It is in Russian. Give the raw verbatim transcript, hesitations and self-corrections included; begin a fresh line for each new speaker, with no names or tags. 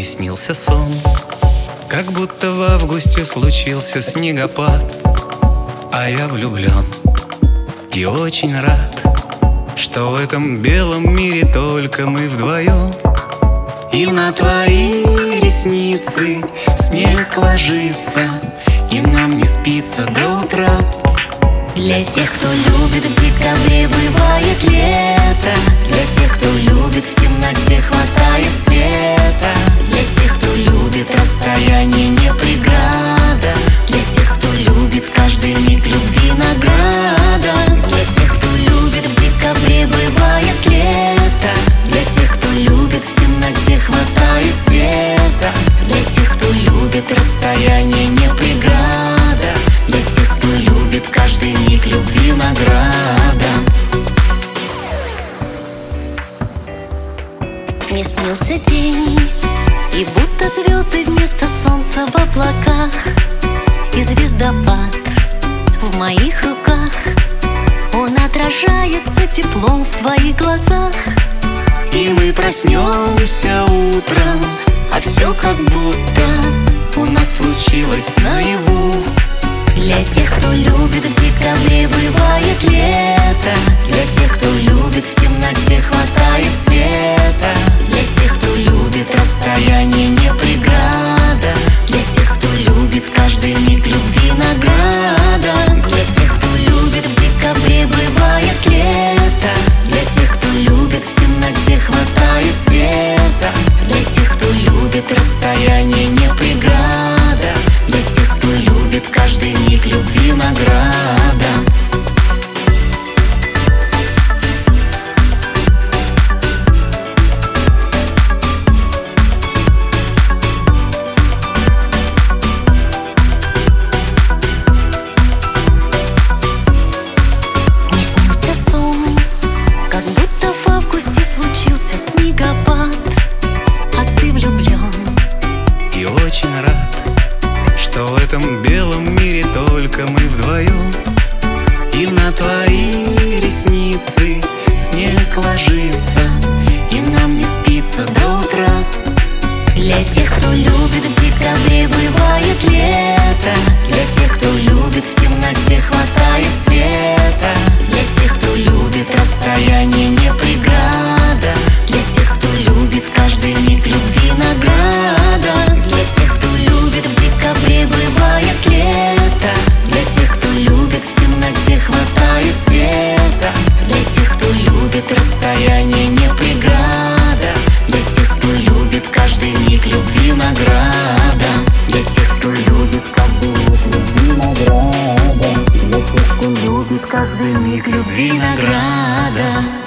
снился сон, как будто в августе случился снегопад. А я влюблен и очень рад, что в этом белом мире только мы вдвоем. И на твои ресницы снег ложится, и нам не спится до утра.
Для тех, кто любит, в декабре бывает лето. Для тех, кто любит, в темноте хватает света. Для тех, кто любит, расстояние не преграда. Для тех, кто любит, каждый миг любви награда. Для тех, кто любит, в декабре бывает лето. Для тех, кто любит, в темноте хватает света. Для тех, кто любит, расстояние не преграда. Для тех, кто любит, каждый миг любви награда. Мне снился день, и будто звезды вместо солнца в облаках. И звездопад в моих руках, он отражается теплом в твоих глазах.
И мы проснемся утром, а все как будто у нас случилось наяву.
Для тех, кто любит, в декабре бывает лето. Для тех, кто любит, в темноте хватает света. Для тех, кто любит, расстояние не преграда. Для тех, кто любит, каждый миг любви награда. Для тех, кто любит, в декабре бывает лето. Для тех, кто любит, в темноте хватает света. Для тех, кто любит, расстояние не преграда. Для тех, кто любит, каждый миг любви награда. Мне снился сон, как будто в августе случился снегопад. А ты влюблен
И очень рад, что в этом белом мире только мы вдвоем. И на твои ресницы снег ложится, и нам не спится до утра.
Для тех, кто любит, в декабре бывает лето. Для тех, кто любит, в темноте хватает света. Для тех, кто любит, расстояние не преграда. Для тех, кто любит, каждый миг любви награда. Для тех, кто любит, в декабре бывает лето. Для тех, кто любит, в темноте хватает света. Для тех, кто любит, расстояние не преграда. Для тех, кто любит, каждый миг любви награда.
Для тех, кто любит, каждый миг любви награда. Для тех, кто любит, каждый миг любви награда.